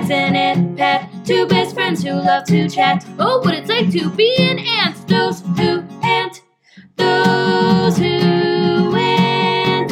Mags and Aunt Pat, two best friends who love to chat. Oh, what it's like to be an ant. Those who ant. Those who ant.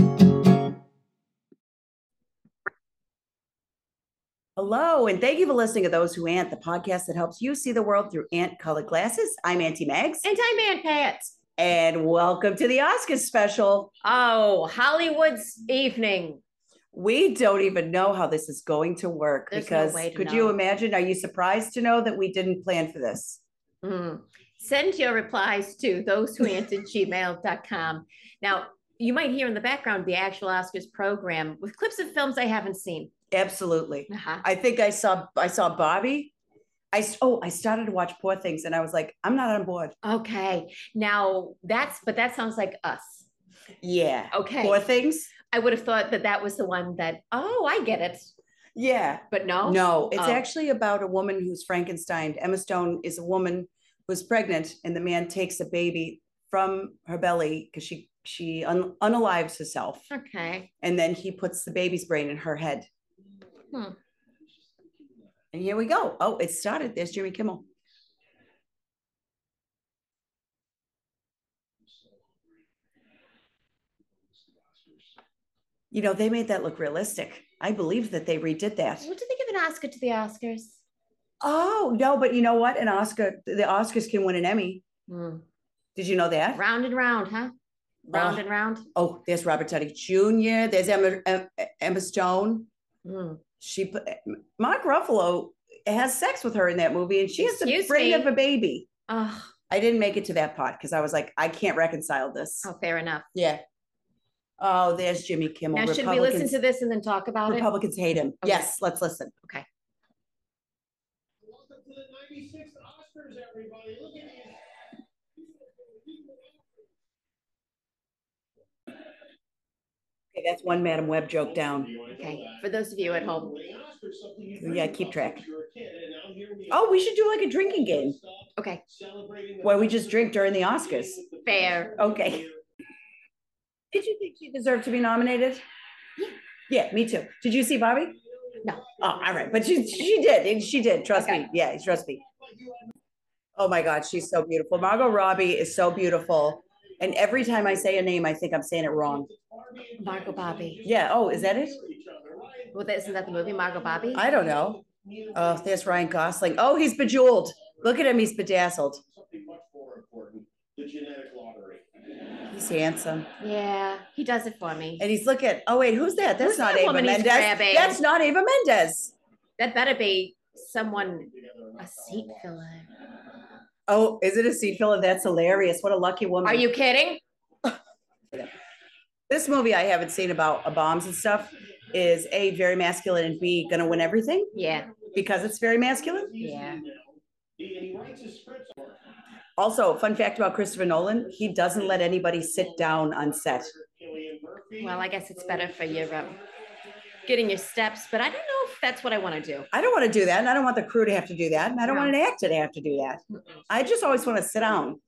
Hello, and thank you for listening to Those Who Ant, the podcast that helps you see the world through ant-colored glasses. I'm Auntie Mags. And I'm Aunt Pat. And welcome to the Oscars special. Oh, Hollywood's evening. We don't even know how this is going to work. There's because no way to could know. you imagine? Are you surprised to know that we didn't plan for this? Send your replies to thosewhoant@gmail.com. Now, you might hear in the background the actual Oscars program with clips of films I haven't seen. Absolutely. Uh-huh. I think I saw Bobby. I started to watch Poor Things, and I was like, I'm not on board. Okay. Now, that sounds like us. Yeah. Okay. Poor Things? I would have thought that was the one that, I get it. Yeah. But no? No, it's Oh. actually about a woman who's Frankenstein. Emma Stone is a woman who's pregnant, and the man takes a baby from her belly because she unalives herself. Okay. And then he puts the baby's brain in her head. Hmm. And here we go. Oh, it started. There's Jimmy Kimmel. You know, they made that look realistic. I believe that they redid that. What did they give an Oscar to the Oscars? Oh, no, but you know what? The Oscars can win an Emmy. Did you know that? Round and round, huh? Round and round. Oh, there's Robert Downey Jr. There's Emma Stone. Mark Ruffalo has sex with her in that movie, and she has the brain of a baby. Oh. I didn't make it to that part because I was like, I can't reconcile this. Oh, fair enough. Yeah. Oh, there's Jimmy Kimmel. Now, should we listen to this and then talk about Republicans hate him. Okay. Yes, let's listen. Okay. Welcome to the 96th Oscars, everybody. Look at these. Okay, that's one Madam Web joke down. Okay, for those of you at home. Yeah, keep track. Oh, we should do like a drinking game. Okay. Where we just drink during the Oscars. Fair. Okay. Did you think she deserved to be nominated? Yeah, me too. Did you see Bobby? No. Oh, all right. But she did. She did. Trust me. Yeah, trust me. Oh my God, she's so beautiful. Margot Robbie is so beautiful. And every time I say a name, I think I'm saying it wrong. Margot Bobby. Yeah. Oh, is that it? Well, isn't that the movie, Margot Bobby? I don't know. Oh, there's Ryan Gosling. Oh, he's bejeweled. Look at him. He's bedazzled. He's handsome. Yeah, he does it for me. And he's looking. Oh, wait, who's that? That's Who's not that Ava woman he's Mendes. grabbing? That's not Ava Mendes. That better be someone, a seat filler. Oh, is it a seat filler? That's hilarious. What a lucky woman. Are you kidding? This movie I haven't seen about bombs and stuff is A, very masculine, and B, gonna win everything Yeah. because it's very masculine. Yeah. Also, fun fact about Christopher Nolan, he doesn't let anybody sit down on set. Well, I guess it's better for your getting your steps, but I don't know if that's what I want to do. I don't want to do that, and I don't want the crew to have to do that, and I don't want an actor to have to do that. I just always want to sit down.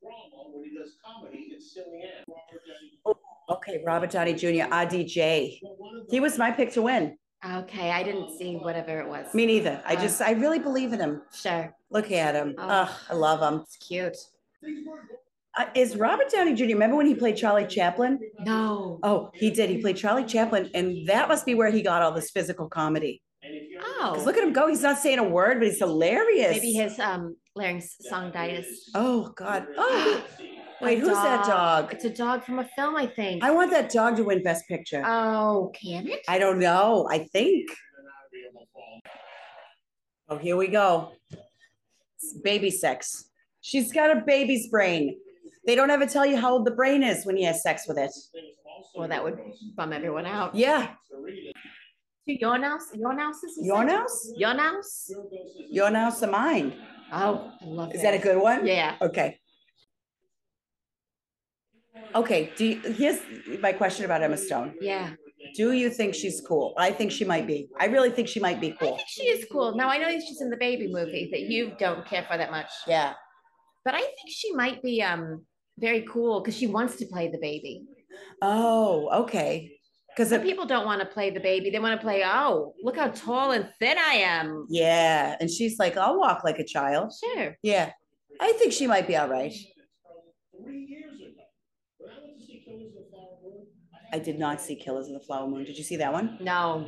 Oh, okay, Robert Downey Jr., RDJ. He was my pick to win. Okay, I didn't see whatever it was. Me neither. I really believe in him. Sure. Look at him. Oh. I love him. It's cute. Is Robert Downey Jr., remember when he played Charlie Chaplin? No. Oh, he did. He played Charlie Chaplin, and that must be where he got all this physical comedy. Oh. Because look at him go. He's not saying a word, but he's hilarious. Maybe his laryngitis. Oh, God. Oh, wait, who's that dog? It's a dog from a film, I think. I want that dog to win Best Picture. Oh, can it? I don't know. I think. Oh, here we go. It's baby sex. She's got a baby's brain. They don't ever tell you how old the brain is when he has sex with it. Well, that would bum everyone out. Yeah. Your house? Your house? Your house? Your house? Your house of mine. Oh, I love Is that a good one? Yeah. Okay. Okay. Here's my question about Emma Stone. Yeah. Do you think she's cool? I think she might be. I really think she might be I cool. think she is cool. Now, I know that she's in the baby movie that you don't care for that much. Yeah. But I think she might be very cool because she wants to play the baby. Oh, okay. Because Some people don't want to play the baby. They want to play, oh, look how tall and thin I am. yeah, and she's like, I'll walk like a child. Sure. Yeah, I think she might be all right. 3 years ago, when I went to see Killers of the Flower Moon, I did not see Killers of the Flower Moon. Did you see that one? No.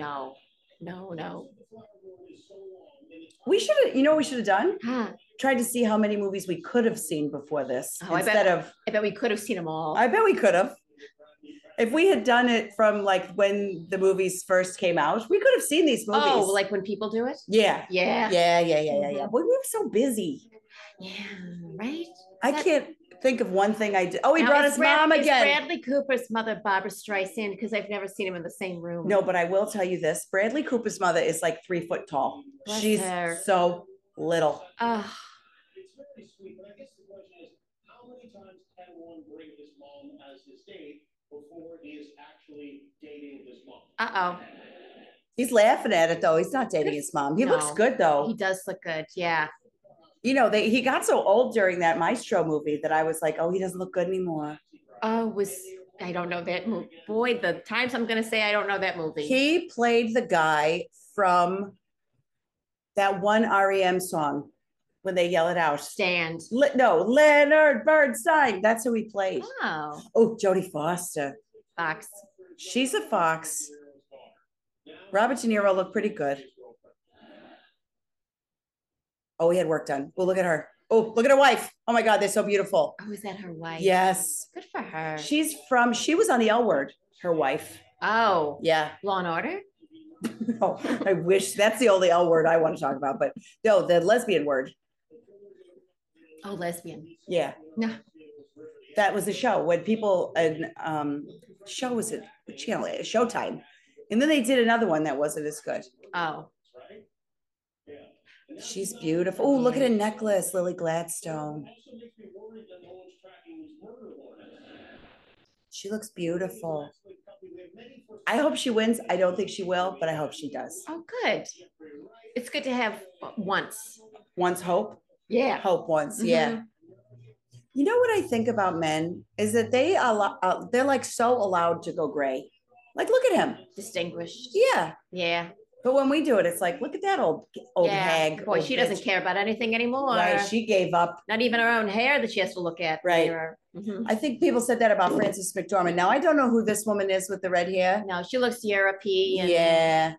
We should have, you know what we should have done? Huh. Tried to see how many movies we could have seen before this. Oh, instead of, I bet we could have seen them all. I bet we could have. If we had done it from like when the movies first came out, we could have seen these movies. Oh, like when people do it? yeah. Yeah. Yeah. But we were so busy. Yeah, right? I can't think of one thing I did. Oh, he brought his mom is again. Bradley Cooper's mother Barbara Streisand? Because I've never seen him in the same room. No, but I will tell you this. Bradley Cooper's mother is like 3 foot tall. Bless She's her. so little. Oh, it's very sweet. But I guess the question is, how many times can one bring his mom as his date before he is actually dating his mom? uh-oh. He's laughing at it though. He's not dating his mom. He looks No. good though. He does look good. Yeah. You know, he got so old during that Maestro movie that I was like, oh, he doesn't look good anymore. I don't know that movie. Boy, the times I'm going to say I don't know that movie. He played the guy from that one REM song when they yell it out. Stand. No, Leonard Bernstein. That's who he played. Oh, Oh, Jodie Foster. Fox. She's a fox. Robert De Niro looked pretty good. Oh, he had work done. Oh, look at her. Oh, look at her wife. Oh my God, they're so beautiful. Oh, is that her wife? Yes. Good for her. She was on the L Word, her wife. Oh, Yeah. Law and Order? No, I wish that's the only L word I want to talk about, but no, the lesbian word. Oh, lesbian. Yeah. No. That was the show when people, show was it? What channel? Showtime. And then they did another one that wasn't as good. Oh, She's beautiful. Oh, look at her necklace, Lily Gladstone. She looks beautiful. I hope she wins. I don't think she will, but I hope she does. oh, good. It's good to have once. Once hope, Yeah. hope once. Yeah. Mhm. You know what I think about men is that they're like so allowed to go gray. Like, look at him. Distinguished. Yeah. Yeah. But when we do it, it's like, look at that old Yeah. hag. Boy, old she doesn't bitch. care about anything anymore. Right. She gave up. Not even her own hair that she has to look at. Right. Mhm. I think people said that about Frances McDormand. Now I don't know who this woman is with the red hair. No, she looks European. Yeah.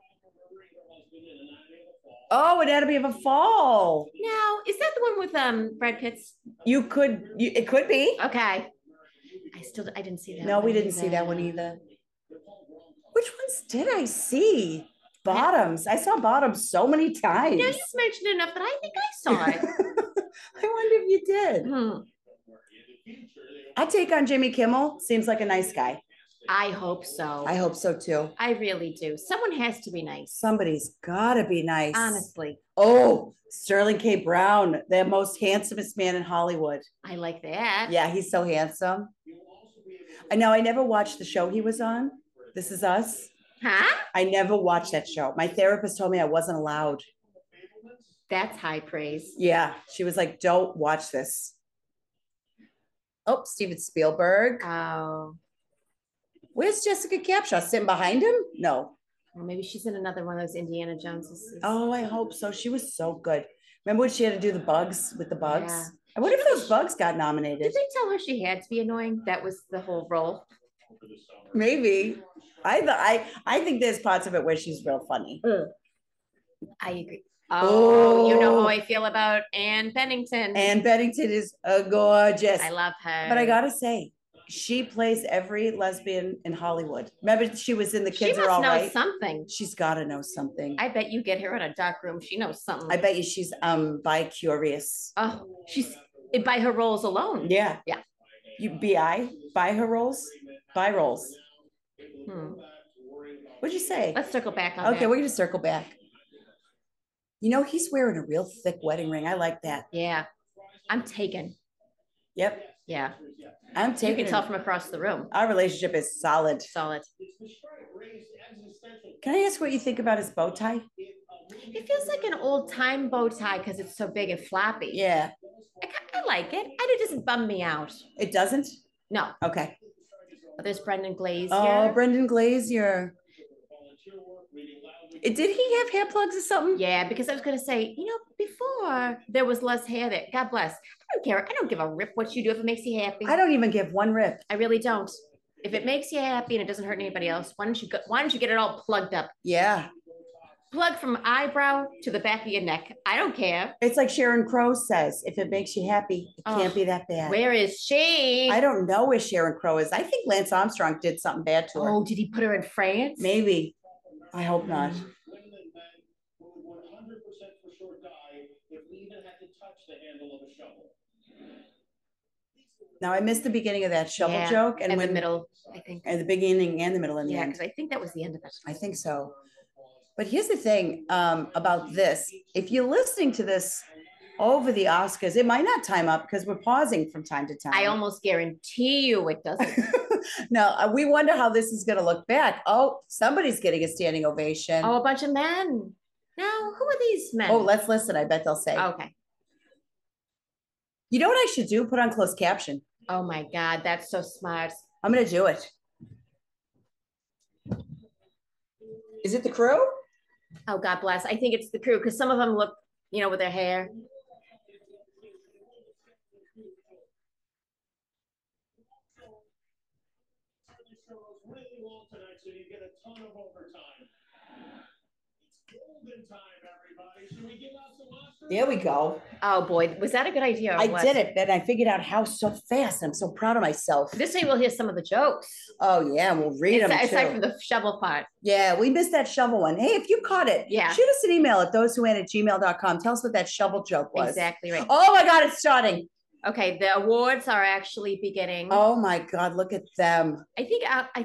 Oh, Anatomy of a Fall. Now, is that the one with Brad Pitt's? It could be. Okay. I didn't see that. No, we one didn't see that one either. either. Which ones did I see? Bottoms. I saw Bottoms so many times. You just mentioned enough that I think I saw it. I wonder if you did. Hmm. I take on Jimmy Kimmel. Seems like a nice guy. I hope so. I hope so too. I really do. Someone has to be nice. Somebody's gotta be nice. Honestly, Oh, Sterling K. Brown, the most handsomest man in Hollywood. I like that. Yeah, he's so handsome. I know I never watched the show he was on. This Is Us. Huh? I never watched that show. My therapist told me I wasn't allowed. That's high praise. Yeah, she was like, don't watch this. Oh, Steven Spielberg. Oh, Where's Jessica Capshaw? Sitting behind him? No. well, maybe she's in another one of those Indiana Joneses. Oh, I hope so. She was so good. Remember when she had to do the bugs with the bugs? Yeah. I wonder if those bugs got Did nominated. they tell her she had to be annoying? That was the whole role. Maybe. I think there's parts of it where she's real funny. I agree. Oh, you know Oh. how I feel about Anne Pennington. Anne Bennington is gorgeous. I love her. But I gotta say, she plays every lesbian in Hollywood. Remember, she was in The she Kids Are must All know Right. something. She's gotta know something. I bet you get her in a dark room. She knows something. I bet you she's bi-curious. Oh, she's by her roles alone. Yeah. Yeah. You buy her roles? Buy roles. Hmm. What'd you say? Let's circle back on Okay, that. we're gonna circle back. You know, he's wearing a real thick wedding ring. I like that. Yeah. I'm taken. Yep. Yeah. I'm You taking can tell from across the room. our relationship is solid. Solid. Can I ask what you think about his bow tie? It feels like an old time bow tie because it's so big and floppy. Yeah. I like it. And it doesn't bum me out. It doesn't? No. Okay. There's Brendan Glazier. Oh, Brendan Glazier. Did he have hair plugs or something? Yeah, because I was going to say, before there was less hair there. God bless. I don't care. I don't give a rip what you do if it makes you happy. I don't even give one rip. I really don't. If it makes you happy and it doesn't hurt anybody else, why don't you get it all plugged up? Yeah. Plug from eyebrow to the back of your neck. I don't care. It's like Sharon Crow says, if it makes you happy, it can't be that bad. Where is she? I don't know where Sharon Crow is. I think Lance Armstrong did something bad to her. Oh, did he put her in France? Maybe. I hope not. Now I missed the beginning of that shovel joke, and the middle, I think. And the beginning and the middle and the end. Yeah, because I think that was the end of it. I think so. But here's the thing about this. If you're listening to this over the Oscars, it might not time up because we're pausing from time to time. I almost guarantee you it doesn't. No, we wonder how this is going to look back. Oh, somebody's getting a standing ovation. Oh, a bunch of men. Now, who are these men? Oh, let's listen. I bet they'll say. Okay. You know what I should do? Put on closed caption. Oh my God, that's so smart. I'm going to do it. Is it the crew? Oh, God bless. I think it's the crew because some of them look, with their hair. Really long tonight, so you get a ton of overtime. It's golden time, everybody. Should we give out some Oscars? There we go. Oh boy, was that a good idea? I did it. Then I figured out how so fast. I'm so proud of myself. This way we'll hear some of the jokes. Oh yeah, we'll read them aside from the shovel part. Yeah, we missed that shovel one. Hey, if you caught it, shoot us an email at thosewhowant@gmail.com. Tell us what that shovel joke was. Exactly right. Oh my God, it's starting. Okay, the awards are actually beginning. Oh my God, look at them. I think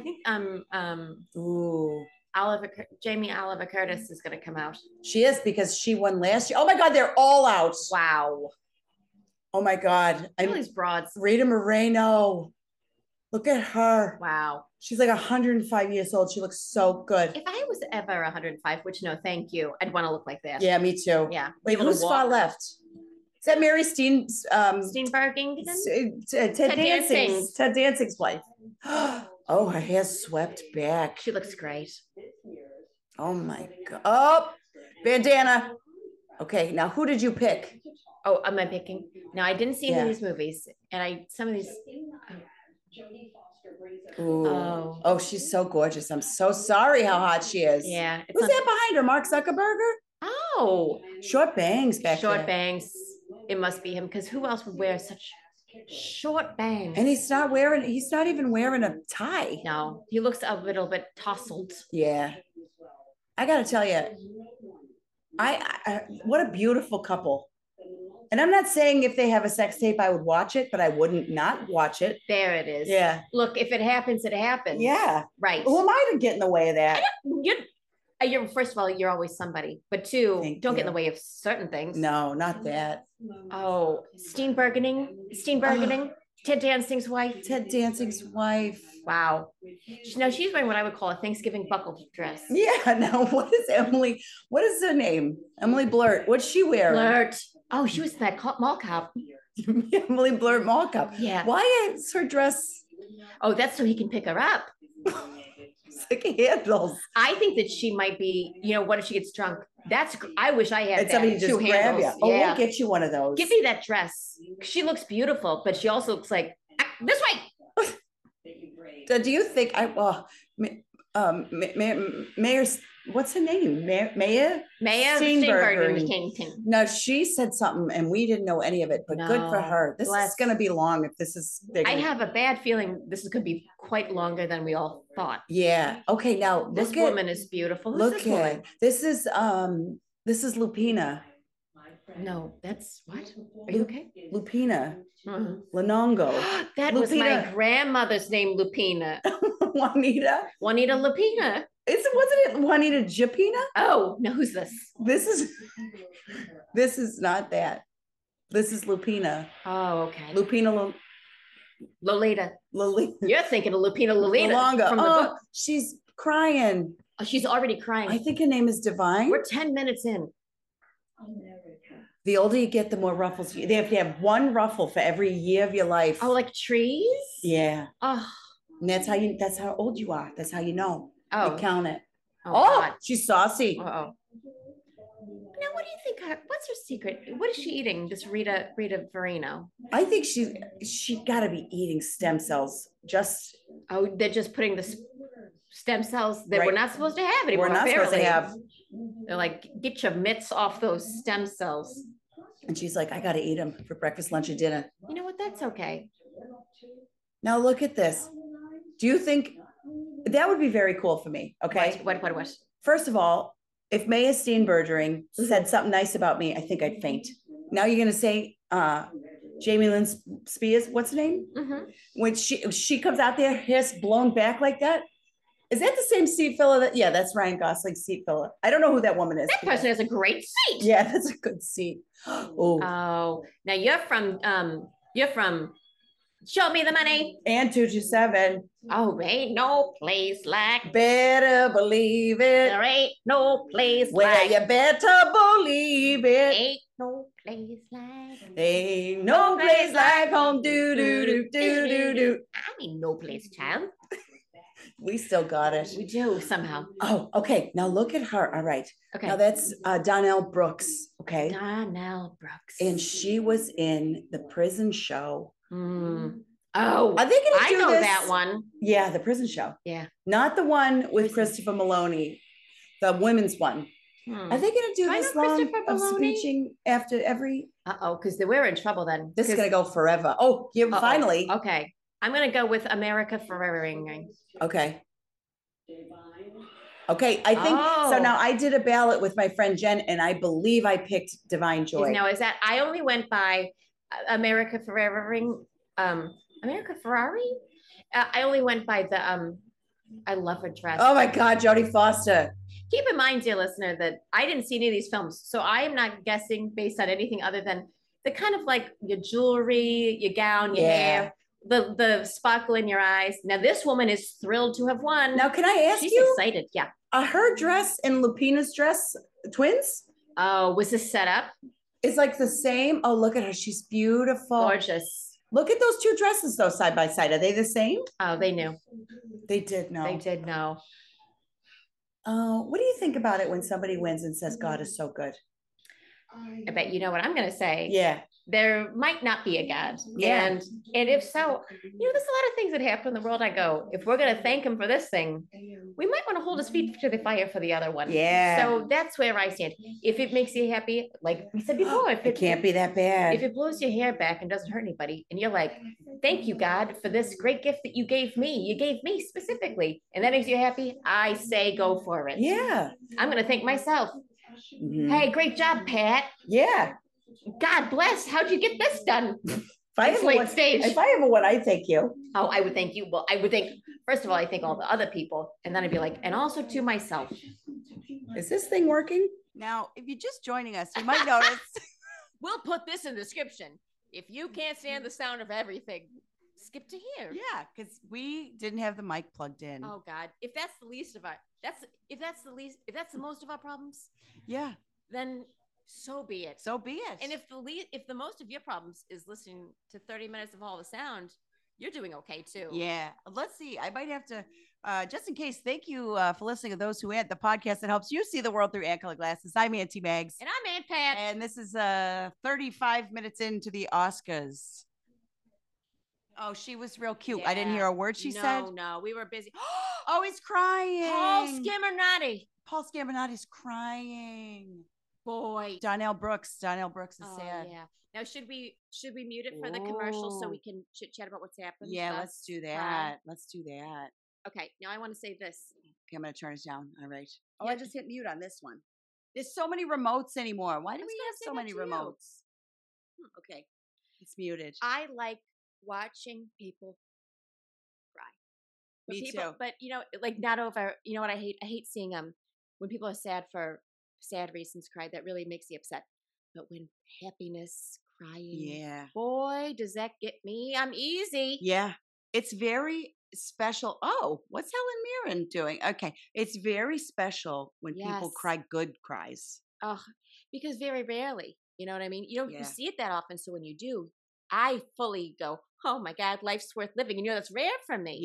Ooh. Jamie Oliver Curtis is going to come out. She is because she won last year. Oh my God, they're all out. Wow. Oh my God. All these broads. Rita Moreno. Look at her. Wow. She's like 105 years old. She looks so good. If I was ever 105, which no, thank you. I'd want to look like that. Yeah, me too. Yeah. Wait, who's far left? Is that Mary Steenburgen? Ted Dancing's wife. Oh, her hair's swept back. She looks great. Oh my God. Oh, bandana. Okay, now who did you pick? Oh, am I picking? No, I didn't see any of these movies. And some of these. Oh, she's so gorgeous. I'm so sorry how hot she is. Yeah. Who's that behind her? Mark Zuckerberg? Oh. Short bangs back there. Short bangs. It must be him because who else would wear such short bangs? And he's not even wearing a tie. No, he looks a little bit tousled. Yeah. I got to tell you, I what a beautiful couple. And I'm not saying if they have a sex tape, I would watch it, but I wouldn't not watch it. There it is. Yeah. Look, if it happens, it happens. Yeah. Right. Who am I to get in the way of that? You're first of all, you're always somebody, but two, don't get in the way of certain things. No, not that. Oh, Steenburgening, Ted Dancing's wife. Ted Dancing's wife. Wow. Now she's wearing what I would call a Thanksgiving buckle dress. Yeah. Now what is Emily? What is her name? Emily Blurt. What's she wearing? Blurt. Oh, she was in that mall cop. Emily Blurt mall cop. Yeah. Why is her dress? Oh, that's so he can pick her up. Sick handles. I think that she might be, what if she gets drunk? I wish I had somebody just grab you. Oh, we'll get you one of those. Give me that dress. She looks beautiful, but she also looks like this way. So do you think Mayor, what's her name? Mayor Steenburgen. No, she said something and we didn't know any of it, but good for her. This is going to be long if this is big. I have a bad feeling this is going to be quite longer than we all thought. Yeah. Okay. Now this woman is beautiful. This is Lupina. No, that's what? Are you okay? Lupina. Lonongo. That was my grandmother's name, Lupina. Juanita Lupina. Wasn't it Juanita Japina? Oh, no, who's this? This is not that. This is Lupina. Oh, okay. Lupina Lolita. You're thinking of Lupina Lolita from the book. She's crying. Oh, she's already crying. I think her name is Divine. We're 10 minutes in. The older you get, the more ruffles. They have to have one ruffle for every year of your life. Oh, like trees? Yeah. Oh. And that's how old you are. That's how you know. Oh. You count it. Oh, Oh, God. she's saucy. Uh-oh. Now, what do you think? What's her secret? What is she eating? This Rita Verino. I think she got to be eating stem cells. Just they're just putting the stem cells that Right. we're not supposed to have anymore. we're not supposed to have. They're like, get your mitts off those stem cells. And she's like, I got to eat them for breakfast, lunch, and dinner. You know what? That's okay. Now look at this. Do you think that would be very cool for me? Okay. What? First of all, if Maya Steenburgering said something nice about me, I think I'd faint. Now you're gonna say Jamie Lynn Spears, what's her name? Mm-hmm. When she comes out there, hair's blown back like that. Is that the same seat filler? Yeah, that's Ryan Gosling's seat filler. I don't know who that woman is. That person has a great seat. Yeah, that's a good seat. Oh, now you're from Show Me the Money. and 227. Oh, ain't no place like. Better believe it. There ain't no place Where like. you better believe it. Ain't no place like. Ain't no place like home. Do do do do do do. I mean, no place, child. We still got it. We do somehow. Oh, okay. Now look at her. All right. Okay. Now that's Donnell Brooks. Okay. Donnell Brooks. And she was in the prison show. Mm. Oh, Are they going to do I know this? that one. Yeah, the prison show. Yeah. Not the one with Christopher Maloney, the women's one. Are they going to do I this know long Christopher of Maloney? speeching after every? Because we're in trouble then. This is going to go forever. Oh, yeah, finally. Okay. I'm going to go with America Ferrering. Okay. Okay, I think so. Now I did a ballot with my friend Jen, and I believe I picked Divine Joy. Now, is that I only went by America Ferrering? America Ferrari? I only went by the I love her dress. Oh my God, Jodie Foster. Keep in mind, dear listener, that I didn't see any of these films, so I am not guessing based on anything other than the kind of like your jewelry, your gown, your hair, the sparkle in your eyes. Now, this woman is thrilled to have won. Now, can I ask She's you? excited. Yeah. Are her dress and Lupina's dress twins? Oh, was this set up? It's like the same. Oh, look at her. She's beautiful. Gorgeous. Look at those two dresses, though, side by side. Are they the same? Oh, they knew. They did know. They did know. Oh, what do you think about it when somebody wins and says God is so good? I bet you know what I'm going to say. Yeah. There might not be a God. Yeah. And if so, there's a lot of things that happen in the world. I go, if we're going to thank him for this thing, we might want to hold his feet to the fire for the other one. Yeah. So that's where I stand. If it makes you happy, like we said before, if It can't be that bad. if it blows your hair back and doesn't hurt anybody, and you're like, thank you, God, for this great gift that you gave me specifically, and that makes you happy, I say go for it. Yeah. I'm going to thank myself. Mhm. Hey, great job, Pat. Yeah. God bless. How'd you get this done? If I It's ever late won- stage. If I ever won, I thank you. Oh, I would thank you. Well, I would thank, first of all, I thank all the other people. And then I'd be like, and also to myself. Is this thing working? Now, if you're just joining us, you might notice. We'll put this in the description. If you can't stand the sound of everything, skip to here. Yeah, because we didn't have the mic plugged in. Oh God. If that's the least of our, if that's the most of our problems, Yeah, then so be it. so be it. And if the most of your problems is listening to 30 minutes of all the sound, you're doing okay too. yeah, let's see. I might have to, just in case. Thank you for listening to those who had the podcast that helps you see the world through ant-color glasses. I'm Auntie Mags, And I'm Aunt Pat. and this is 35 minutes into the Oscars. Oh, she was real cute. I didn't hear a word she said. No, we were busy. Oh, he's crying. Paul Scaminati. Paul Scaminati's crying. Boy. Donnell Brooks is sad. Yeah. Now should we mute it for the commercial so we can chit chat about what's happened? Yeah, stuff? let's do that. Right. Let's do that. Okay. Now I want to say this. Okay, I'm gonna turn this down. All right. Oh, Yeah. I just hit mute on this one. There's so many remotes anymore. Why do I was we gonna have say so that many to you. remotes? Okay, it's muted. I like watching people cry. But Me people, too. But like not over. You know what I hate? I hate seeing when people are sad for sad reasons cry. That really makes you upset. But when happiness crying, Yeah, boy, does that get me? I'm easy. yeah. It's very special. Oh, what's Helen Mirren doing? Okay, it's very special when people Yes. cry good cries. Oh, because very rarely, you know what I mean? You don't Yeah. you see it that often. So when you do, I fully go, oh my God, life's worth living. And that's rare for me. Yeah,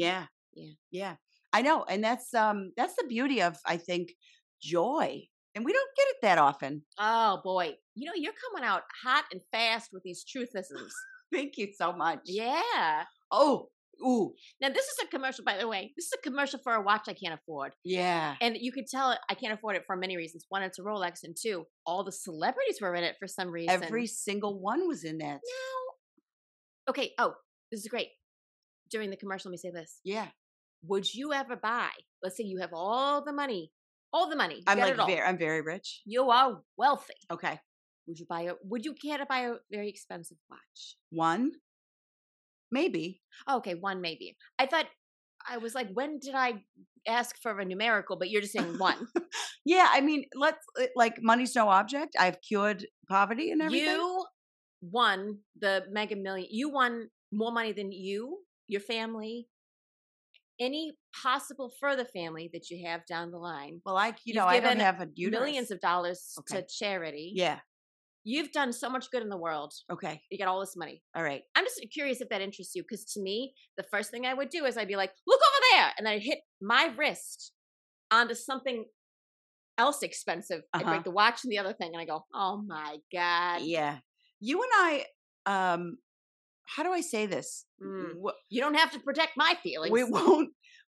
Yeah. I know. And that's the beauty of, I think, joy. And we don't get it that often. Oh boy, you're coming out hot and fast with these truthisms. Thank you so much. Yeah. Oh, ooh. Now this is a commercial, by the way. This is a commercial for a watch I can't afford, Yeah. and you could tell I can't afford it for many reasons. One, it's a Rolex, and two, all the celebrities were in it for some reason. Every single one was in that. Now, okay. Oh, this is great. During the commercial, let me say this. Yeah. Would you ever buy? Let's say you have all the money. You I'm got like it all. I'm very rich. You are wealthy. Okay. Would you care to buy a very expensive watch? One, maybe. Okay, one maybe. I was like, when did I ask for a numerical? But you're just saying one. Yeah, I mean, like money's no object. I've cured poverty and everything. You won the Mega Million. You won more money than you, your family, any possible further family that you have down the line. Well, I You've don't given have a uterus. millions of dollars Okay. to charity. Yeah. You've done so much good in the world. Okay. You got all this money. All right. I'm just curious if that interests you, because to me, the first thing I would do is I'd be like, look over there. And then I'd hit my wrist onto something else expensive. I'd break the watch and the other thing. And I go, oh my God. Yeah. You and I, how do I say this? You don't have to protect my feelings. We won't.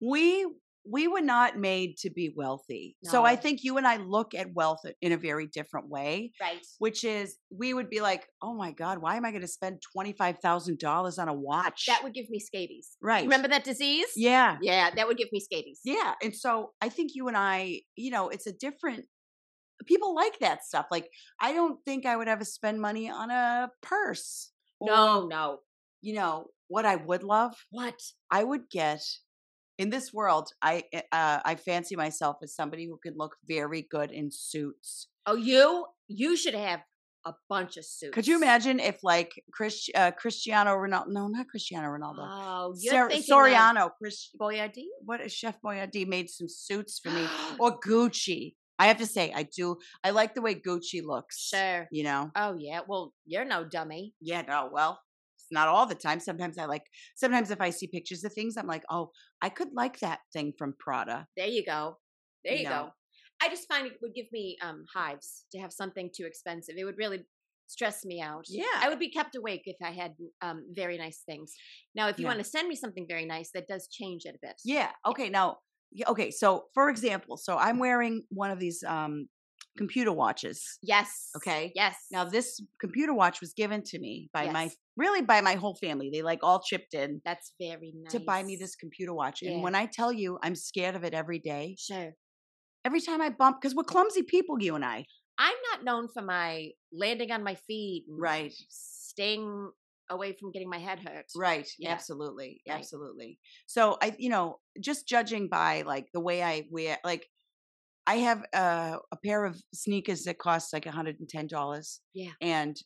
We were not made to be wealthy. So No. I think you and I look at wealth in a very different way, Right. which is we would be like, oh my God, why am I going to spend $25,000 on a watch? That would give me scabies. Right. Remember that disease? Yeah. Yeah, that would give me scabies. Yeah. And so I think you and I, it's a different, people like that stuff. Like, I don't think I would ever spend money on a purse. No. What I would love, What? I would get in this world. I fancy myself as somebody who can look very good in suits. Oh, you should have a bunch of suits. Could you imagine if like Cristiano Ronaldo? No, not Cristiano Ronaldo. Oh, you're thinking Soriano. Boyardee? What if Chef Boyardee made some suits for me, or Gucci? I have to say, I do. I like the way Gucci looks. Sure. Oh yeah. Well, you're no dummy. Yeah. No. Well, it's not all the time. Sometimes if I see pictures of things, I'm like, oh, I could like that thing from Prada. There you go. There you know. go. I just find it would give me hives to have something too expensive. It would really stress me out. Yeah. I would be kept awake if I had very nice things. Now, if you Yeah. want to send me something very nice, that does change it a bit. Yeah. Okay. Now, okay. So, for example, I'm wearing one of these computer watches. Yes. Okay. Yes. Now, this computer watch was given to me by Yes. by my whole family. They like all chipped in That's very nice. to buy me this computer watch. Yeah. And when I tell you, I'm scared of it every day. Sure. Every time I bump, because we're clumsy people, you and I. I'm not known for my landing on my feet. And Right. Staying away from getting my head hurt. Right. Yeah. Absolutely. Right. Absolutely. So just judging by like the way I wear, like I have a pair of sneakers that cost like $110. Yeah. And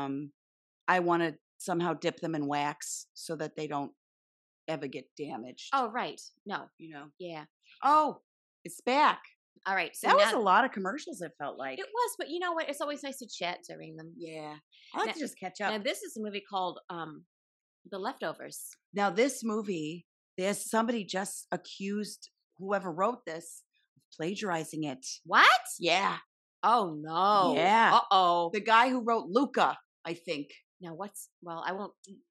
I want to somehow dip them in wax so that they don't ever get damaged. Oh, right. No. Yeah. Oh, it's back. All right. So That was now- a lot of commercials, it felt like. It was, but you know what? It's always nice to chat during them. Yeah. I like Now- to just catch up. Now, this is a movie called The Leftovers. Now, this movie, there's somebody just accused whoever wrote this of plagiarizing it. What? Yeah. Oh, no. Yeah. Uh-oh. The guy who wrote Luca, I think. Now, I won't.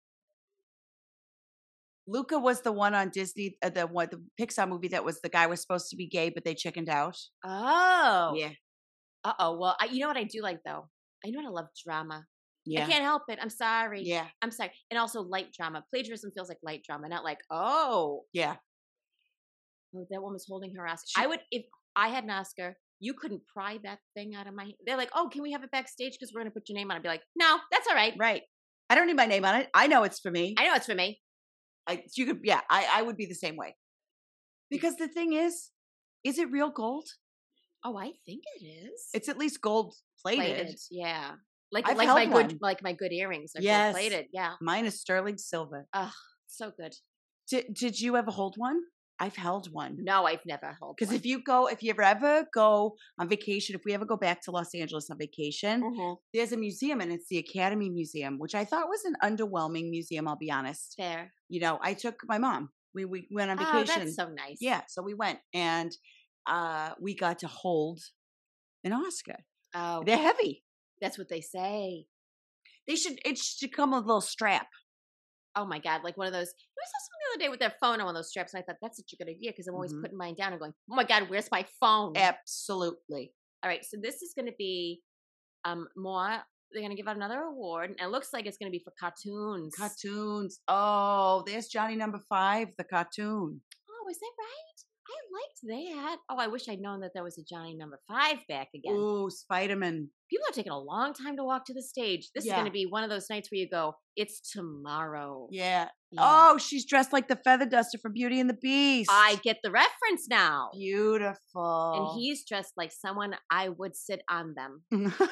Luca was the one on Disney, the Pixar movie that was the guy was supposed to be gay, but they chickened out. Oh. Yeah. Uh-oh. Well, you know what I do like, though? I know what I love drama. Yeah. I can't help it. I'm sorry. Yeah. I'm sorry. And also light drama. Plagiarism feels like light drama, not like, oh, Yeah. that woman's holding her Oscar. If I had an Oscar, you couldn't pry that thing out of my. They're like, oh, can we have it backstage because we're gonna put your name on it? I'd be like, no, that's all right. Right. I don't need my name on it. I know it's for me. I know it's for me. I would be the same way. Because the thing is it real gold? Oh, I think it is. It's at least gold plated. Yeah. Like I've my held one. good earrings are Yes. gold plated. Yeah. Mine is sterling silver. So good. Did you ever hold one? I've held one. No, I've never held Because one. if you ever go on vacation, if we ever go back to Los Angeles on vacation, Mhm. there's a museum and it's the Academy Museum, which I thought was an underwhelming museum, I'll be honest. Fair. I took my mom We went on Oh, vacation. that's so nice. Yeah, so we went and we got to hold an Oscar. Oh, They're heavy. that's what they say. It should come with a little strap. Oh my God, like one of those. I saw someone the other day with their phone on one of those straps, and I thought that's such a good idea because I'm always Mhm. putting mine down and going, oh my God, where's my phone? Absolutely. All right, so this is going to be more. They're going to give out another award, and it looks like it's going to be for cartoons. Cartoons. Oh, there's Johnny number 5, the cartoon. Oh, is that right? I liked that. Oh, I wish I'd known that there was a Johnny number 5 back again. Ooh, Spider-Man. People are taking a long time to walk to the stage. This is Yeah. going to be one of those nights where you go, it's tomorrow. Yeah. Yeah. Oh, she's dressed like the feather duster from Beauty and the Beast. I get the reference now. Beautiful. And he's dressed like someone I would sit on them.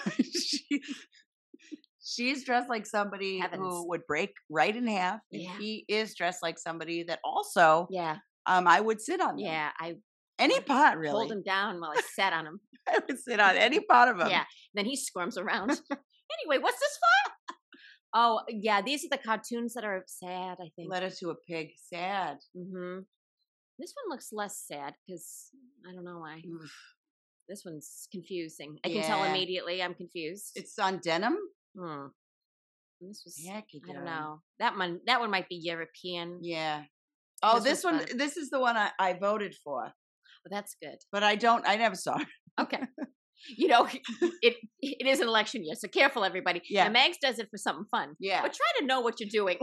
She's dressed like somebody Heavens. who would break right in half. And Yeah. he is dressed like somebody that also Yeah. I would sit on them. Yeah. I Any part, really. hold him down while I sat on him. I would sit on any part of him. Yeah. Then he squirms around. Anyway, what's this for? Oh, yeah. These are the cartoons that are sad, I think. Letter to a Pig. Sad. Mm-hmm. This one looks less sad because I don't know why. Oof. This one's confusing. I can tell Yeah. immediately I'm confused. It's on denim. Hmm. This was Heck, you I don't do. know. That one might be European. Yeah. Oh, This this one's one. fun. This is the one I voted for, But that's good. but I never saw it. Okay. You know, it is an election year, so careful, everybody. Yeah. And Mags does it for something fun. Yeah. But try to know what you're doing.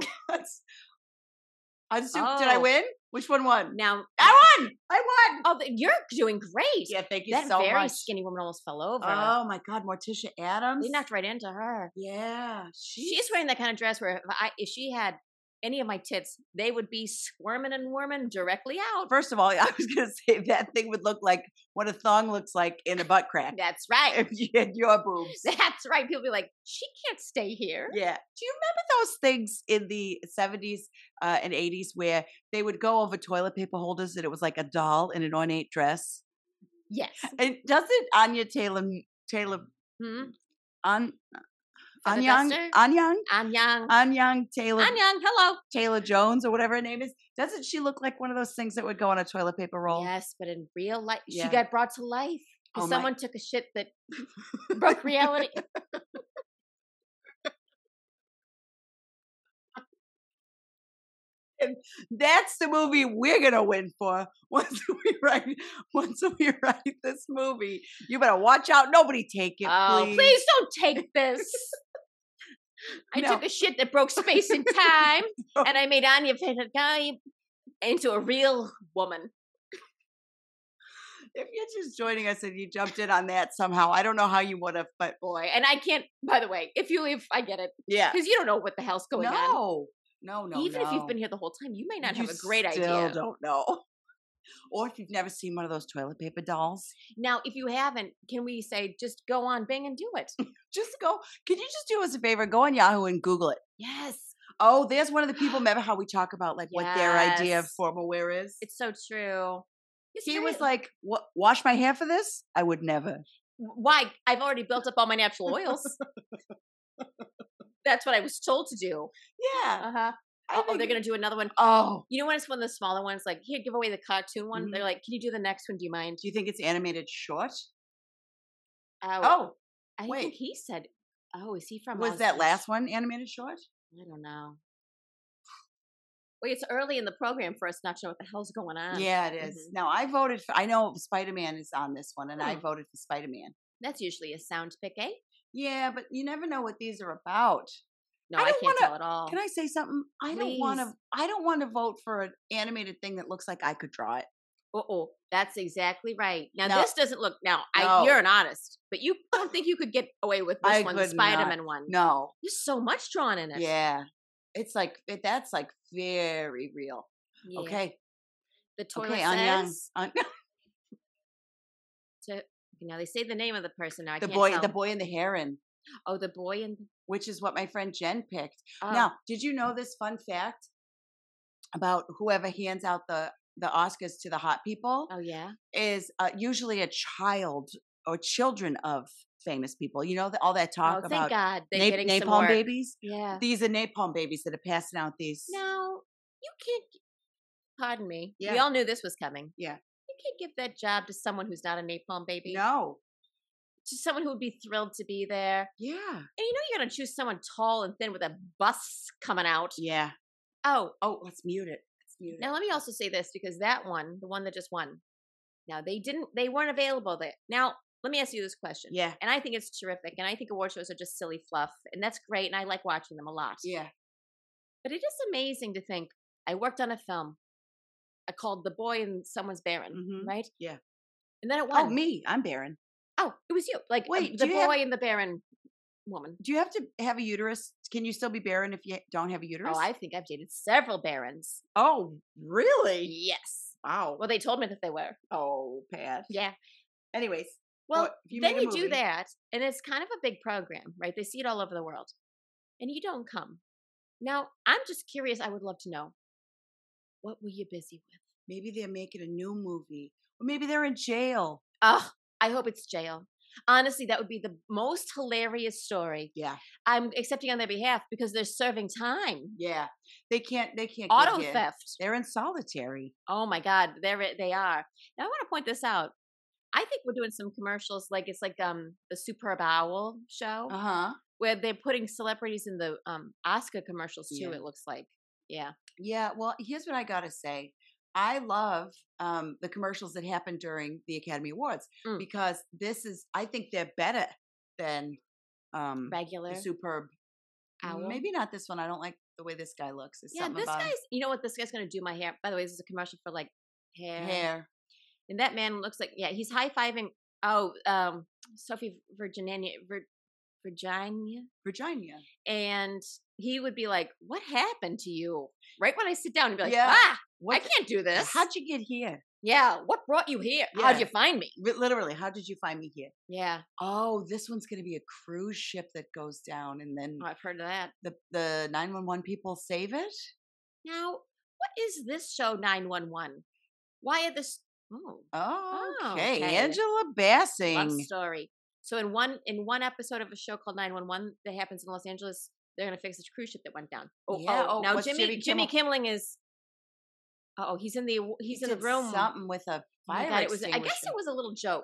Did I Oh. win? Which one won? Now, I won. I won. oh, you're doing great. Yeah, thank you That so very much. skinny woman almost fell over. Oh my God, Morticia Adams. They knocked right into her. Yeah, She's wearing that kind of dress where if she had any of my tits, they would be squirming and worming directly out. First of all, I was gonna say that thing would look like what a thong looks like in a butt crack. That's right. If you had your boobs. That's right. People be like, she can't stay here. Yeah. Do you remember those things in the 70s and 80s where they would go over toilet paper holders and it was like a doll in an ornate dress? Yes. And doesn't Anya Taylor Hmm? An Feather Anyang duster? Anyang Anyang. Taylor Anyang, hello. Taylor Jones or whatever her name is? Doesn't she look like one of those things that would go on a toilet paper roll? Yes, but in real life, Yeah. she got brought to life because Oh my- someone took a shit that broke reality. That's the movie we're gonna win for once we write this movie. You better watch out. Nobody take it, Oh, please. please don't take this. I No. took a shit that broke space and time, and I made Anya Fetagay into a real woman. If you're just joining us and you jumped in on that somehow, I don't know how you would have, but Boy, and I can't, by the way, if you leave, I get it. yeah. Because you don't know what the hell's going on. No. Even if you've been here the whole time, you may not have You a great still idea. don't know. Or if you've never seen one of those toilet paper dolls, Now, if you haven't, can we say just go on Bing and do it? just go. Can you just do us a favor? Go on Yahoo and Google it. Yes. Oh, there's one of the people. Remember how we talk about like what their idea of Yes. formal wear is? It's so true. It's He very- was like, "What? Wash my hair for this? I would never." why? I've already built up all my natural oils. That's what I was told to do. Yeah. Uh-huh. I Oh, think- they're going to do another one. Oh, You know when it's one of the smaller ones, like, here, give away the cartoon one? Mhm. They're like, can you do the next one? Do you mind? do you think it's animated short? Oh, Oh, I wait. think he said, oh, is he from was that Oz? last one animated short? I don't know. Wait, it's early in the program for us not to know what the hell's going on. Yeah, it is. Mhm. Now I voted for. I know Spider-Man is on this one, and I Hmm. voted for Spider-Man. That's usually a sound pick, eh? Yeah, but you never know what these are about. No, I I, don't can't wanna- tell at all. Can I say something? I don't want to. Please. I don't want to vote for an animated thing that looks like I could draw it. Oh, that's exactly right. Now, No. this doesn't look, now, No. you're an artist, but you don't think you could get away with this I one, the could not. Spider-Man one. No. There's so much drawn in it. Yeah. It's like that's like very real. Yeah. Okay. The toilet Okay. Anyang. says, now they say the name of the person. Now I the can't boy. tell. The boy and the heron, Oh, the boy and, which is what my friend Jen picked. oh, Now, did you know this fun fact about whoever hands out the Oscars to the hot people oh yeah. is usually a child or children of famous people. You know, all that talk Oh, thank about God they're getting some napalm more. babies. Yeah. These are napalm babies that are passing out these. Now, you can't, pardon me. Yeah. We all knew this was coming. Yeah. You can't give that job to someone who's not a napalm baby. No. To someone who would be thrilled to be there. Yeah. And you're gonna choose someone tall and thin with a bust coming out. Yeah. Oh, Let's mute it. Let's mute it. now let me also say this, because that one, the one that just won, now they weren't available there. Now, let me ask you this question. Yeah. And I think it's terrific. And I think award shows are just silly fluff. And that's great. And I like watching them a lot. Yeah. But it is amazing to think I worked on a film called The Boy in Someone's Barren, Mhm. right? Yeah. And then it won. Oh, me. I'm barren. Oh, it was you. Like Wait, the do boy you have- and the barren woman. Do you have to have a uterus? Can you still be barren if you don't have a uterus? Oh, I think I've dated several barons. Oh, really? Yes. Wow. Well, they told me that they were. Oh, Pat. Yeah. Anyways. Well, Well, if you then made a you do movie- that, and it's kind of a big program, right? They see it all over the world, and you don't come. Now, I'm just curious. I would love to know, what were you busy with? Maybe they're making a new movie. Or maybe they're in jail. Oh, I hope it's jail. Honestly, that would be the most hilarious story. Yeah. I'm accepting on their behalf because they're serving time. Yeah. They can't get Auto here. theft. They're in solitary. Oh my God, they are. Now I want to point this out. I think we're doing some commercials, like it's like the Superb Owl show, Uh-huh. where they're putting celebrities in the Oscar commercials too. Yeah. It looks like, yeah. Yeah, well, here's what I gotta say. I love the commercials that happen during the Academy Awards Mm. because I think they're better than Regular the Superb Owl. Maybe not this one. I don't like the way this guy looks. There's Yeah, something this about guy's. You know what? This guy's gonna do my hair. By the way, this is a commercial for like hair. hair. And that man looks like, yeah, he's high fiving. Oh, Sophie Virginia, Virginia. and he would be like, "What happened to you?" Right when I sit down, and be like, Yeah. "Ah, What I can't do this." How'd you get here? Yeah, what brought you here? How'd Yeah. you find me? Literally, how did you find me here? Yeah, Oh, this one's going to be a cruise ship that goes down, and then oh, I've heard of that. the 911 people save it. Now, what is this show 911? Why are this? Oh, Oh, okay. okay. Angela love Bassing. story. So in one episode of a show called 911 that happens in Los Angeles, they're gonna fix a cruise ship that went down. Yeah, oh, now what's Jimmy Jimmy Kimmel is. Oh, he's in the He in the did room. Something with a Oh my fire God, it was. I guess extinguisher. it was a little joke.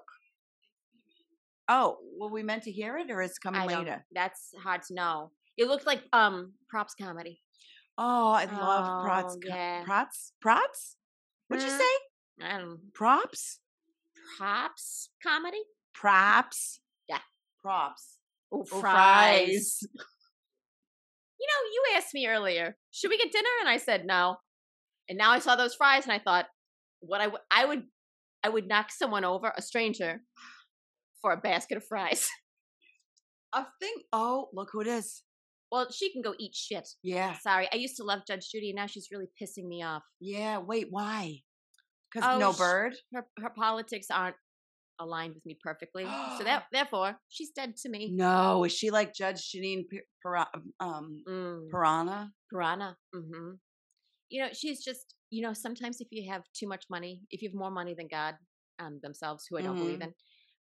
Oh, were we meant to hear it, or is it coming I don't. later? That's hard to know. It looked like props comedy. Oh, I love props. Oh, yeah. Props? What'd you Mm. say? I don't know. Props? Props comedy. Props? Yeah. Props. Oh, Oh, fries. You know, you asked me earlier, should we get dinner? And I said no. And now I saw those fries, and I thought, what I would knock someone over, a stranger, for a basket of fries. A thing. Oh, look who it is. Well, she can go eat shit. Yeah. Sorry, I used to love Judge Judy, and now she's really pissing me off. Yeah. Wait, why? Because Oh, no bird? Her politics aren't aligned with me perfectly, so therefore she's dead to me. No. Is she like Judge Janine Mm, Piranha? piranha. You know, she's just. You know, sometimes if you have too much money, if you have more money than God themselves, who I don't believe in,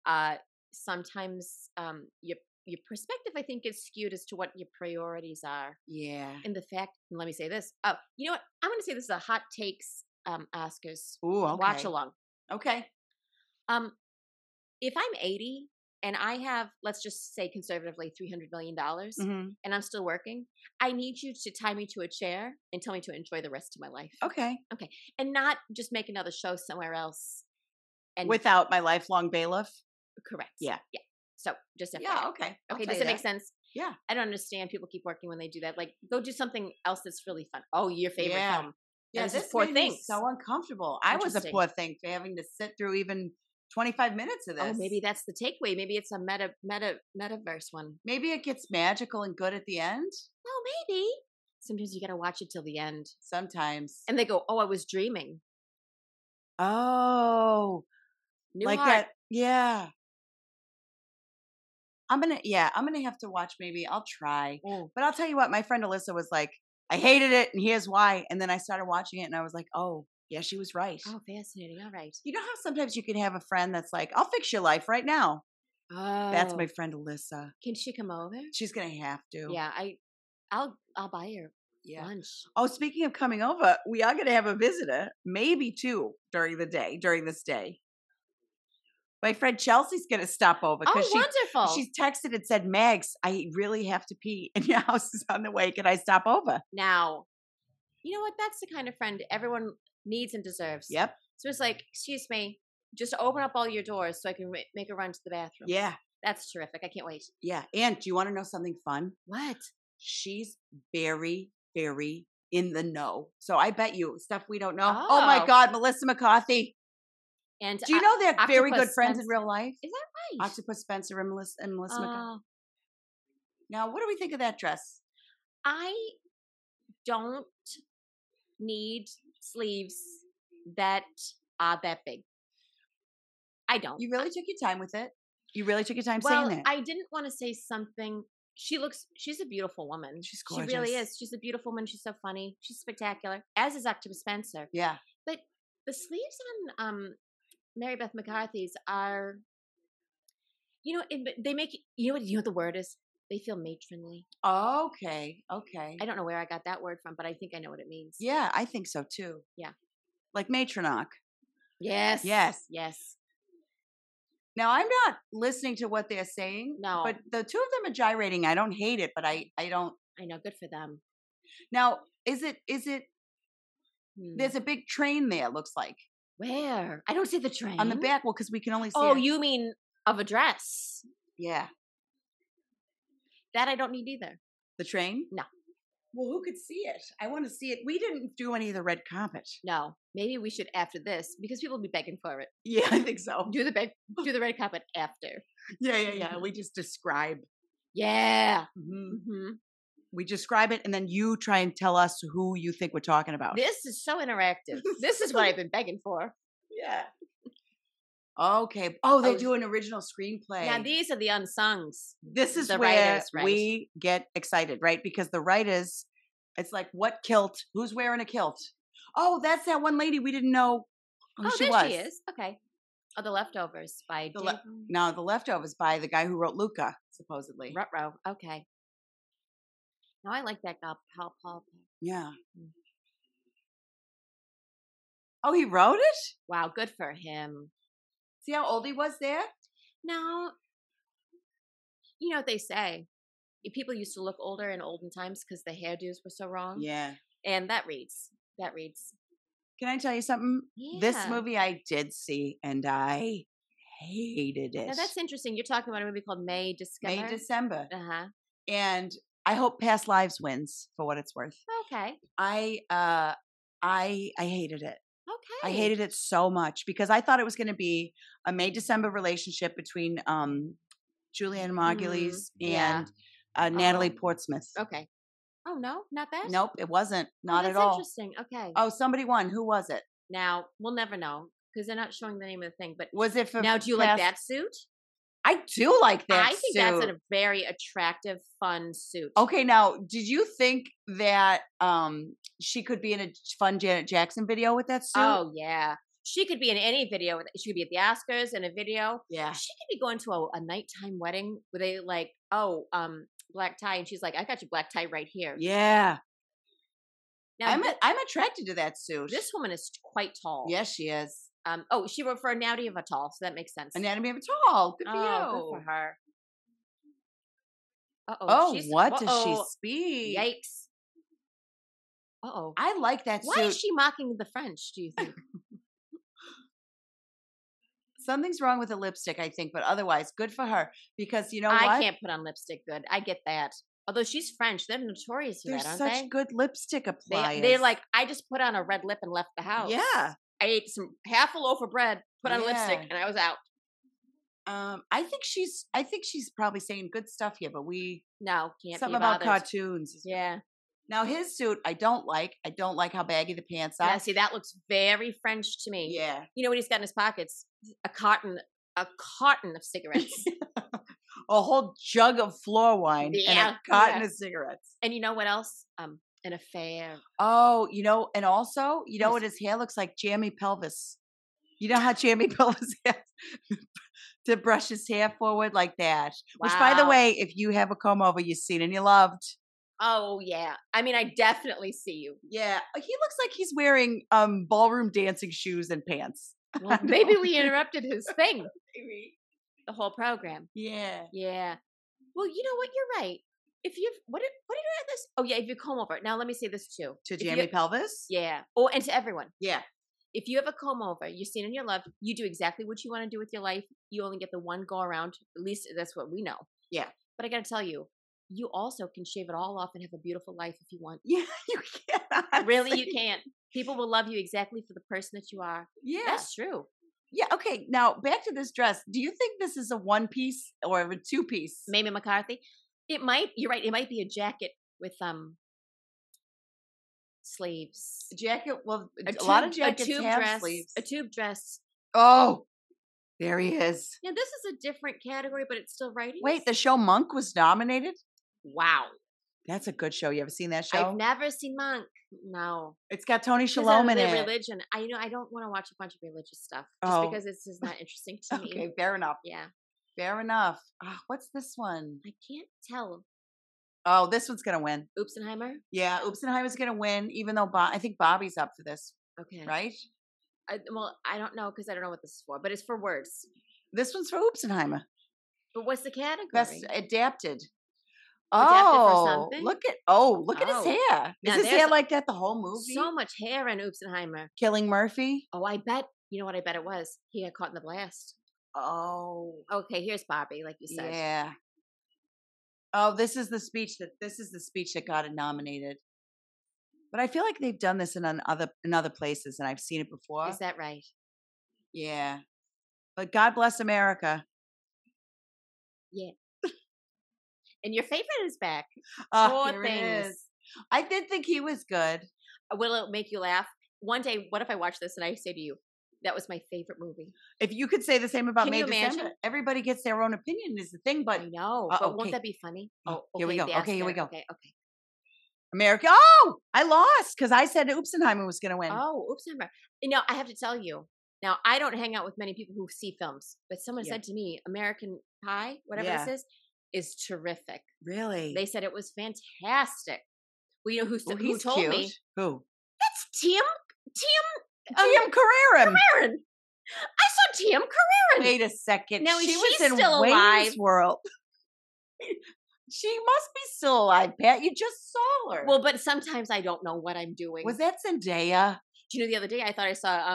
sometimes your perspective, I think, is skewed as to what your priorities are. Yeah. And the fact, and let me say this. You know what? I'm going to say this is a hot takes Oscars Ooh, okay. watch along. Okay. If I'm 80 and I have, let's just say conservatively, $300 million, Mhm. and I'm still working, I need you to tie me to a chair and tell me to enjoy the rest of my life, Okay. and not just make another show somewhere else. And Without my lifelong bailiff? correct, Yeah. So just Yeah, FYI. okay. I'll Okay, tell does you it make sense? Yeah. I don't understand people keep working when they do that. Like, go do something else that's really fun. Oh, your favorite Yeah. film. Yeah, And this is this Poor made me Things. so uncomfortable. I was a Interesting. poor thing for having to sit through even 25 minutes of this. Oh, maybe that's the takeaway. Maybe it's a metaverse one. Maybe it gets magical and good at the end. Oh, maybe. Sometimes you got to watch it till the end. Sometimes. And they go, oh, I was dreaming. Oh, New like heart. that. Yeah. I'm gonna have to watch. Maybe I'll try. Mm. But I'll tell you what, my friend Alyssa was like, I hated it, and here's why. And then I started watching it, and I was like, oh, yeah, she was right. Oh, fascinating. All right. You know how sometimes you can have a friend that's like, I'll fix your life right now. Oh. That's my friend Alyssa. Can she come over? She's gonna have to. Yeah, I'll buy her Yeah. lunch. Oh, speaking of coming over, we are going to have a visitor, maybe two during this day. My friend Chelsea's going to stop over because Oh, wonderful. she's texted and said, Mags, I really have to pee and your house is on the way. Can I stop over? Now, you know what? That's the kind of friend everyone needs and deserves. Yep. So it's like, excuse me, just open up all your doors so I can make a run to the bathroom. Yeah. That's terrific. I can't wait. Yeah. And do you want to know something fun? What? She's very, very in the know. So I bet you stuff we don't know. Oh my God, Melissa McCarthy. And Do you know they're very good Octopus friends in Spencer. real life? Is that right? Octopus Spencer and Melissa McCarthy. Oh, Now, what do we think of that dress? I don't need sleeves that are that big. I don't. You really took your time with it. You really took your time Well, saying that. I didn't want to say something. She's a beautiful woman. She's She really gorgeous. is. She's a beautiful woman. She's so funny. She's spectacular. As is Octopus Spencer. Yeah. But the sleeves on Mary Beth McCarthy's are, they make you know what the word is? They feel matronly. Okay. Okay. I don't know where I got that word from, but I think I know what it means. Yeah, I think so too. Yeah. Like matronach. Yes. Yes. Yes. Now I'm not listening to what they're saying. No. But the two of them are gyrating. I don't hate it, but I don't. I know. Good for them. Now, is it? Hmm. There's a big train there. Looks like Where? I don't see the train. on the back. Well, because we can only see. Oh, it. you mean of a dress? Yeah. That I don't need either. The train? No. Well, who could see it? I want to see it. We didn't do any of the red carpet. No. Maybe we should after this because people will be begging for it. Yeah, I think so. Do the red carpet after. Yeah. We just describe. Yeah. Mhm. hmm We describe it, and then you try and tell us who you think we're talking about. This is so interactive. This is what I've been begging for. Yeah. Okay. Oh, they Oh, do an original screenplay. Now these are the unsungs. This is the where writers, right? we get excited, right? Because the writers, it's like, what kilt? Who's wearing a kilt? Oh, that's that one lady we didn't know who she there was. she is. Okay. Oh, The Leftovers by The Dave le- No, The Leftovers by the guy who wrote Luca, supposedly. Rutrow. Okay. Now I like that guy, Paul. Yeah. Mm. Oh, he wrote it? Wow, good for him. See how old he was there? Now, you know what they say. People used to look older in olden times because the hairdos were so wrong. Yeah. And that reads. Can I tell you something? This Yeah. movie I did see, and I hated it. Now that's interesting. You're talking about a movie called May Discover. May, December. Uh-huh. And I hope Past Lives wins for what it's worth. Okay. I hated it. Okay. I hated it so much because I thought it was going to be a May December relationship between Julianne Margulies yeah. and Natalie Oh. Portsmouth. Okay. Oh no, not that. Nope, it wasn't. Not that's at all. Interesting. Okay. Oh, somebody won. Who was it? Now we'll never know because they're not showing the name of the thing. But Was it for now, do you like that suit? I do like that I think suit. that's a very attractive, fun suit. Okay, now, did you think that she could be in a fun Janet Jackson video with that suit? Oh yeah, she could be in any video. She could be at the Oscars in a video. Yeah. She could be going to a nighttime wedding where they like, black tie, and she's like, I got your black tie right here. Yeah. Now I'm attracted to that suit. this woman is quite tall. Yes, she is. She wrote for Anatomy of a Tall, so that makes sense. Anatomy of a Tall. Good for you. Good for her. Oh, what does she speak? Yikes. Uh-oh. I like that Why suit. is she mocking the French, do you think? Something's wrong with the lipstick, I think, but otherwise, good for her. Because you know I what? can't put on lipstick good. I get that. Although she's French, they're notorious for They're that, aren't such they? good lipstick appliers. They're like, I just put on a red lip and left the house. Yeah. I ate half a loaf of bread, put on lipstick, Yeah. and I was out. I think she's probably saying good stuff here, but No, can't something be about bothered. cartoons. Yeah. Now his suit, I don't like. I don't like how baggy the pants are. Yeah, see, that looks very French to me. Yeah. You know what he's got in his pockets? A carton of cigarettes. A whole jug of floor wine and Yeah, a carton yeah. of cigarettes. And you know what else? An affair. Oh, and also, Yes. what his hair looks like? Jamie Pelvis. You know how Jamie Pelvis has to brush his hair forward like that. Which, by the Wow. way, if you have a comb over you've seen and you loved, Oh yeah. I mean, I definitely see you. Yeah, he looks like he's wearing ballroom dancing shoes and pants. Well, maybe we interrupted his thing. The whole program. Yeah. Yeah. Well, you know what? You're right. If you've what did you have this? Oh yeah, if you comb over. Now let me say this too. To If you- Jamie Pelvis? Yeah. Oh, and to everyone. Yeah. If you have a comb over, you're seen and you're loved, you do exactly what you want to do with your life. You only get the one go around. At least that's what we know. Yeah. But I got to tell you, you also can shave it all off and have a beautiful life if you want. Yeah, you can't. Really, you can. People will love you exactly for the person that you are. Yeah. That's true. Yeah, okay. Now, back to this dress. Do you think this is a one piece or a two piece? Mamie McCarthy. It might, you're right, it might be a jacket with sleeves. Jacket, well, a lot of jackets tube have dress, sleeves. a tube dress. Oh, there he is. Yeah, this is a different category, but it's still writing. Wait, the show Monk was nominated? Wow. That's a good show. You ever seen that show? I've never seen Monk. No. It's got Tony 'Cause of Shalhoub in the it. religion. I don't want to watch a bunch of religious stuff just Oh. because it's just not interesting to me. Okay, fair enough. Yeah. Fair enough. Oh, what's this one? I can't tell. Oh, this one's gonna win. Oopsenheimer? Yeah, Oopsenheimer's gonna win, even though I think Bobby's up for this, Okay. right? Well, I don't know because I don't know what this is for, but it's for words. This one's for Oopsenheimer. But what's the category? Best adapted. Adapted for Oh, something? look at his Oh. hair. Now Is his there's hair like that the whole movie? So much hair in Oopsenheimer. Killing Murphy. Oh, I bet. You know what I bet it was? He got caught in the blast. Oh, Okay, here's Bobby, like you said. yeah. Oh, this is the speech that got it nominated. But I feel like they've done this in other places, and I've seen it before. Is that right? Yeah. But God bless America. And your favorite is back. Oh, Poor here it things. is. I did think he was good. Will it make you laugh? One day, what if I watch this and I say to you, that was my favorite movie? If you could say the same about Can May you December, imagine? everybody gets their own opinion is the thing, but I know, Uh, but okay. won't that be funny? Oh, here we go. the Okay, here we Oscar. go. Okay. America. Oh, I lost because I said Oopsenheimer was going to win. Oh, oops, remember. I have to tell you. Now, I don't hang out with many people who see films, but someone Yeah. said to me, American Pie, whatever Yeah. this is terrific. Really? They said it was fantastic. Well, you know Well, who he's told cute. me? Who? That's Tim Tim Carrera. Carreren. I saw Tim Carreren. Wait a second. Now, she is was she in still Wayne's alive? World. She must be still alive, Pat. You just saw her. Well, but sometimes I don't know what I'm doing. was that Zendaya? Do you know the other day I thought I saw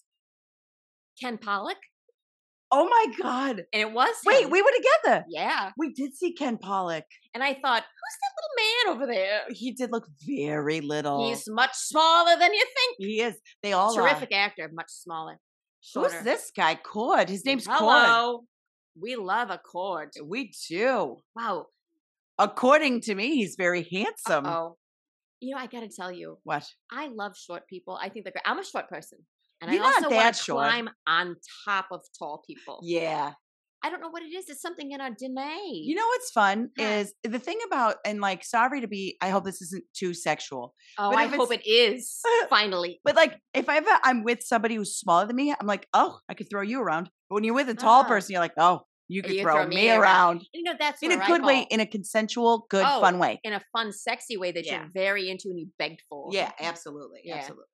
Ken Pollock, Oh my God. and it was Wait, him. we were together. Yeah, We did see Ken Pollock. and I thought, who's that little man over there? He did look very little. He's much smaller than you think. He is. They all Terrific are. actor, much smaller. Who's Shorter. this guy? Cord. His name's Cord. Hello. We love a cord. We do. Wow. According to me, he's very handsome. Oh, I got to tell you, What? I love short people. I think they're great. I'm a short person, and You're I not also that want to short. climb on top of tall people. Yeah. I don't know what it is. It's something in our DNA. You know what's fun Huh. is the thing about, and like, sorry to be, I hope this isn't too sexual, Oh, but I if hope it is finally. but like, if I'm with somebody who's smaller than me, I'm like, oh, I could throw you around. But when you're with a tall Ah. person, you're like, oh, you could You throw me around. That's In a where I good way, fall. in a consensual, good, Oh, fun way. in a fun, sexy way that Yeah. you're very into and you begged for. Yeah, absolutely. Yeah. Absolutely.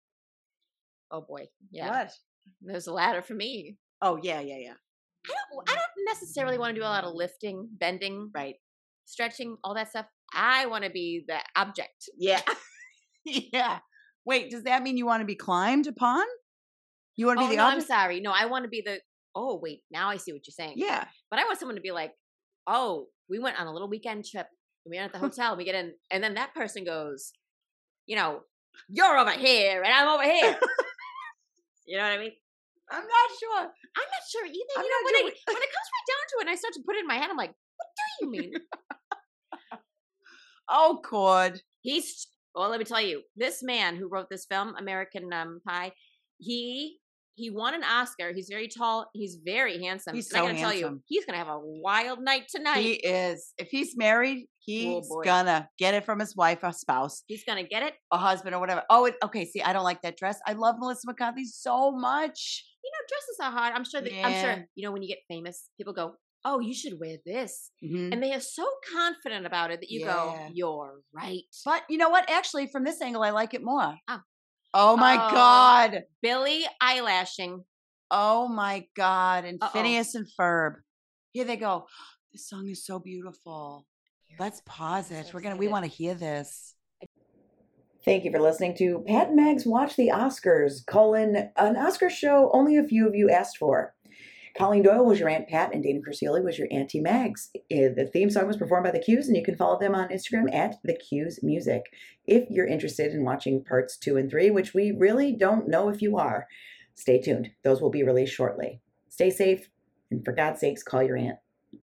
Oh boy. Yeah. What? There's a ladder for me. Oh, yeah. I don't necessarily want to do a lot of lifting, bending, Right. stretching, all that stuff. I want to be the object. Yeah. Yeah. Wait, does that mean you want to be climbed upon? You want to Oh, be the no, I'm object? sorry. No, I want to be the. Oh, wait. Now I see what you're saying. Yeah. But I want someone to be like, oh, we went on a little weekend trip. We went at the hotel. We get in, and then that person goes, you're over here and I'm over here. You know what I mean? I'm not sure. I'm not sure either. I'm You know, not when, sure when it comes right down to it, and I start to put it in my head, I'm like, what do you mean? Oh, Cord. Well, let me tell you, this man who wrote this film, American Pie, he won an Oscar. He's very tall. He's very handsome. He's and I so gotta tell you, handsome. he's gonna have a wild night tonight. He is. If he's married, he's boy. gonna get it from his wife or spouse, He's gonna get it. a husband or whatever. Oh, okay. See, I don't like that dress. I love Melissa McCarthy so much. Dresses are hard. I'm sure. Yeah. When you get famous, people go, oh, you should wear this. Mhm. And they are so confident about it that you go, Yeah. you're right. But you know what? Actually, from this angle, I like it more. Oh. Oh my Oh. God. Billy eyelashing. Oh my God. And Uh-oh. Phineas and Ferb. Here they go. This song is so beautiful. Let's pause it. So We want to excited. hear this. Thank you for listening to Pat and Meg's Watch the Oscars, an Oscar show only a few of you asked for. Colleen Doyle was your Aunt Pat, and Dana Curcioli was your Auntie Mags. The theme song was performed by The Q's, and you can follow them on Instagram at The Q's Music. If you're interested in watching parts 2 and 3, which we really don't know if you are, stay tuned. Those will be released shortly. Stay safe, and for God's sakes, call your aunt.